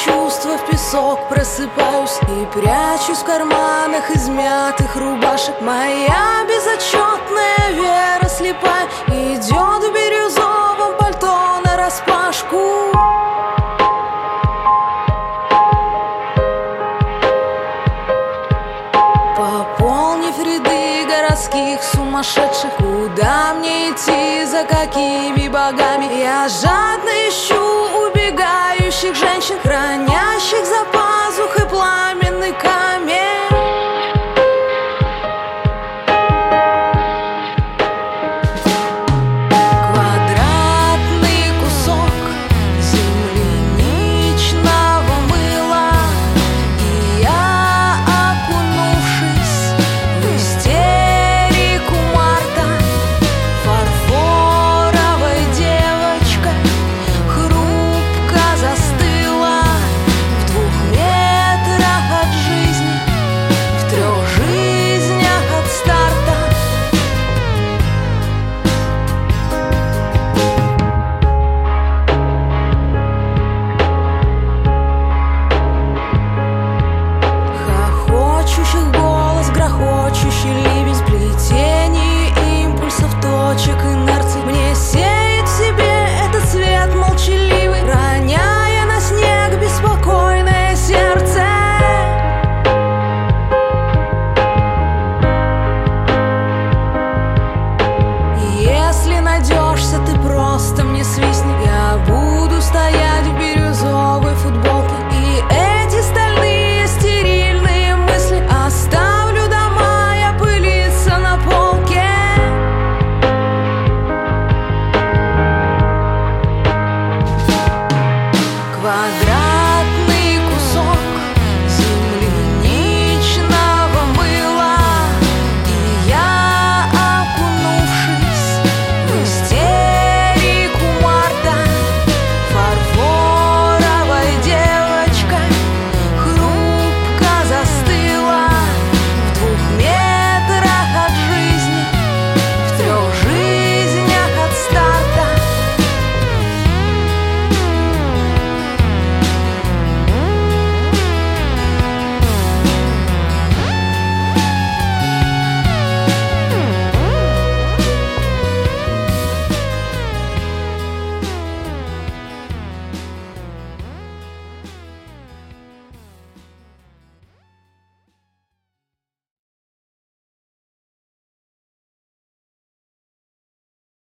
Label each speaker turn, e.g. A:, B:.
A: чувства в песок просыпаюсь и прячусь в карманах измятых рубашек. Моя безотчетная вера слепая идет в бирюзовом пальто нараспашку. Пополнив ряды городских сумасшедших, куда мне идти, за какими богами? Я жадно ищу убегающих женщин, хранящих запас